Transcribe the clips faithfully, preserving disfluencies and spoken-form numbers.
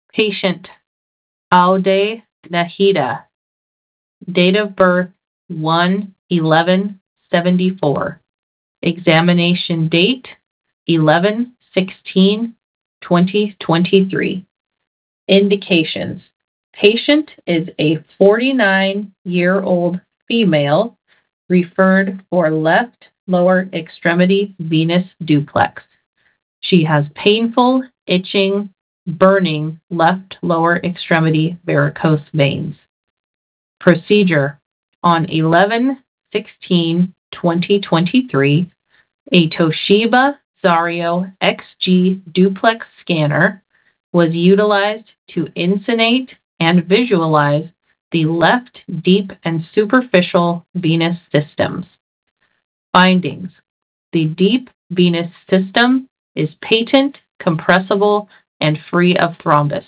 Patient Aude Nahida, date of birth one eleven seventy-four. Examination date eleven sixteen twenty twenty-three. Indications. Patient is a forty-nine-year-old female referred for left lower extremity venous duplex. She has painful, itching, burning left lower extremity varicose veins. Procedure. On eleven sixteen twenty twenty-three, a Toshiba Zario X G duplex scanner was utilized to insonate and visualize the left deep and superficial venous systems. Findings. The deep venous system is patent, compressible, and free of thrombus.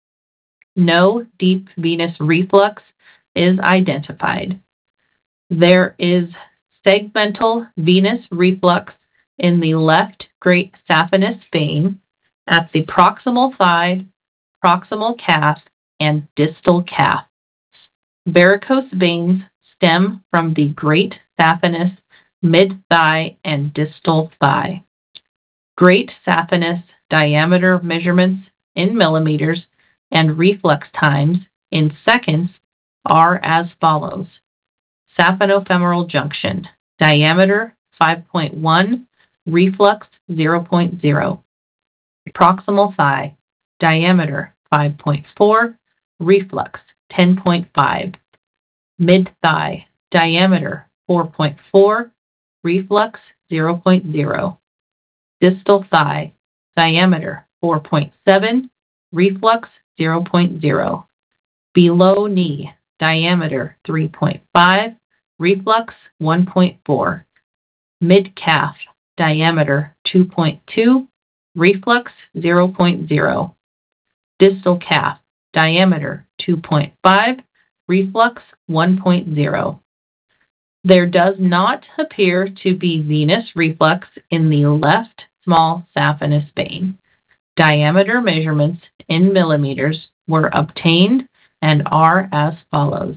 No deep venous reflux is identified. There is segmental venous reflux in the left great saphenous vein at the proximal thigh, proximal calf, and distal calf. Varicose veins stem from the great saphenous, mid-thigh, and distal thigh. Great saphenous diameter measurements in millimeters and reflux times in seconds are as follows. Saphenofemoral junction, diameter five point one, reflux zero point zero. Proximal thigh, diameter five point four, reflux ten point five. Mid-thigh, diameter four point four, reflux zero point zero. Distal thigh, diameter four point seven, reflux zero point zero. Below knee, diameter three point five, reflux one point four. Mid-calf, diameter two point two, reflux zero point zero. Distal calf, diameter two point five, reflux one point zero. There does not appear to be venous reflux in the left small saphenous vein. Diameter measurements in millimeters were obtained and are as follows.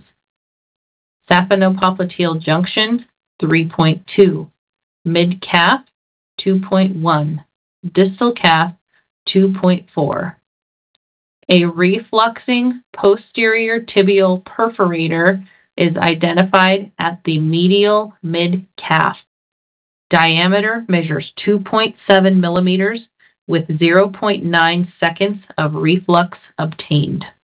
Saphenopopliteal junction three point two, mid-calf two point one, distal calf two point four. A refluxing posterior tibial perforator is identified at the medial mid-calf. Diameter measures two point seven millimeters with zero point nine seconds of reflux obtained.